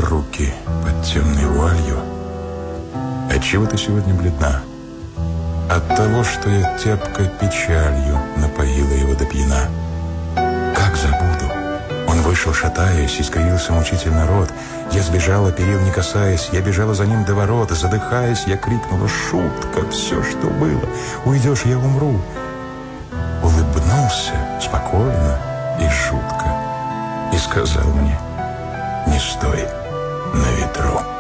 руки под темной вуалью. Отчего ты сегодня бледна? От того, что я тяпкой печалью напоила его до пьяна. Как забуду? Он вышел, шатаясь, искривился мучительно рот. Я сбежала, перил не касаясь, я бежала за ним до ворот. Задыхаясь, я крикнула: шутка, все, что было, уйдешь, я умру. Улыбнулся спокойно и жутко и сказал мне: не стой на ветру.